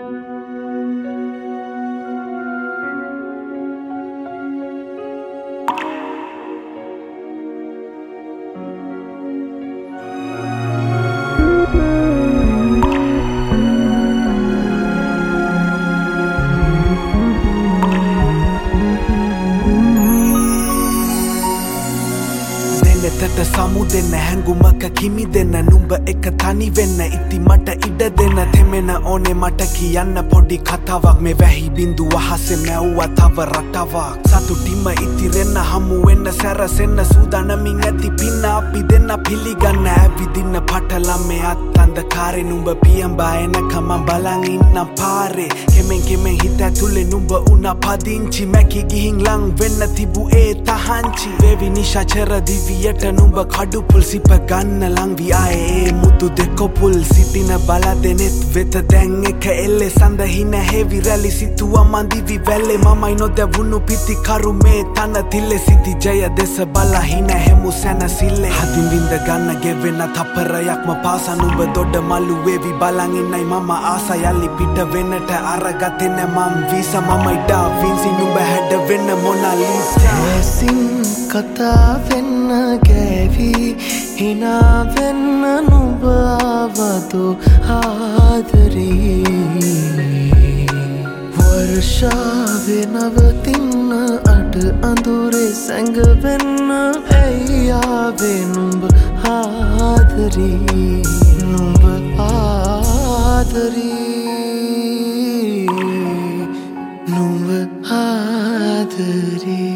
තට සමු දෙන්න හැඟුමක කිමි දෙන්න නුඹ එක තනි වෙන්න ඉති මට ඉඩ දෙන්න තෙමෙන ඕනේ මට කියන්න පොඩි කතාවක් මේ වැහි බින්දු අහසේ මැව්වා තව රටාවක් සතුටින්ම ඉතිරෙන්න හමු වෙන්න සැරසෙන්න සූදානමින් ඇති පින්න අපි දෙන්න පිළිගන්න ඇවිදින්න පටලමේ අත්අන්ධකාරේ නුඹ පියඹා එනකම බලන් ඉන්නම් පාරේ කෙමෙන් හිත ඇතුලේ නුඹ උනා පදිංචි මැකි ගිහින් ලං වෙන්න තිබු ඒ තහංචි වේවි නිශාචර දිවියට නුඹ කඩුපුල් සිප ගන්න ලං වී ආයේ මුතු දෙකොපුල් සිටින බල දෙනෙත් වෙත දැන් එක එල්ලේ සඳහින හෙවි රැලි සිතුවා මන්දිවි වැල්ලේ මමයි නොදැවුණු පිටි කරුමේ තන තිල්ලේ සිටි ජය දෙස බලා හින හෙමු සැනසිල්ලේ හදින් විඳ ගන්න ගෙවෙන තපරයක්ම පාසා නුඹ දොඩ මලු වේවි බලන් ඉන්නයි මම ආසා යලි පිට වෙන්නට අරගත්තේ නැ මම් වීසා මමයි ඩා වින්සි නුඹ හැඩ වෙන්න මොනාලිසා ඇසින් කතා වෙන්න ගෑවි හිනා වෙන්න නුඹ ආවදු ආදරී වර්ෂාවේ නවතින්න අඩ අඳුරේ සැඟවෙන්න ඇයි ආවේ නුඹ ආදරී නුඹ ආදරී නුඹ ආදරී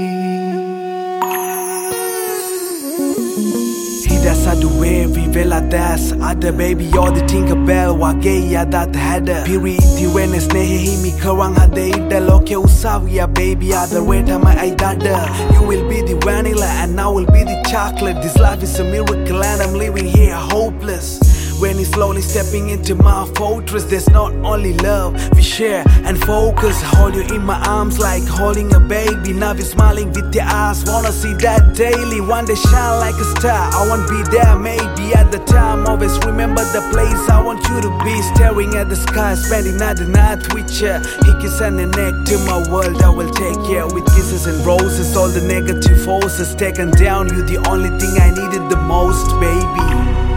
That's how the way we will that's other baby all the Tinkerbell wage ya that had purity when it's nehe himi karang hade ida loke usavia baby other way time I dada you will be the vanilla and I will be the chocolate this life is a miracle and I'm living here hopeless when he's slowly stepping into my fortress there's not only love we share and focus hold you in my arms like holding a baby now you're smiling with your eyes wanna see that daily one day shine like a star I won't be there maybe at the time always remember the place I want you to be staring at the sky spending the night with you he kiss and a neck to my world I will take care with kisses and roses all the negative forces taken down you the only thing I needed the most baby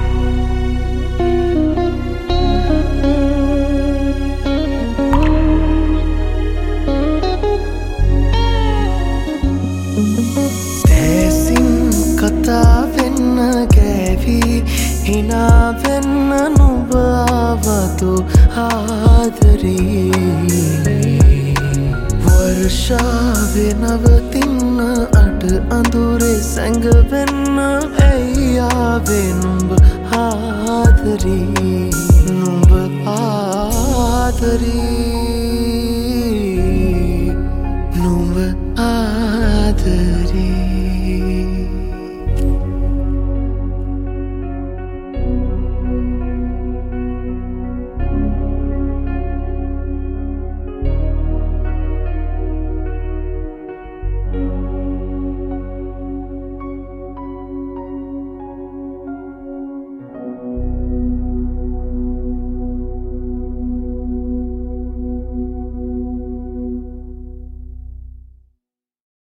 හිනා වෙන්න නුඹ ආවදු ආදරී වර්ෂාවේ නවතින්න අඩ අඳුරේ සැඟවෙන්න ඇයි ආවේ නුඹ ආදරී නුඹ ආදරී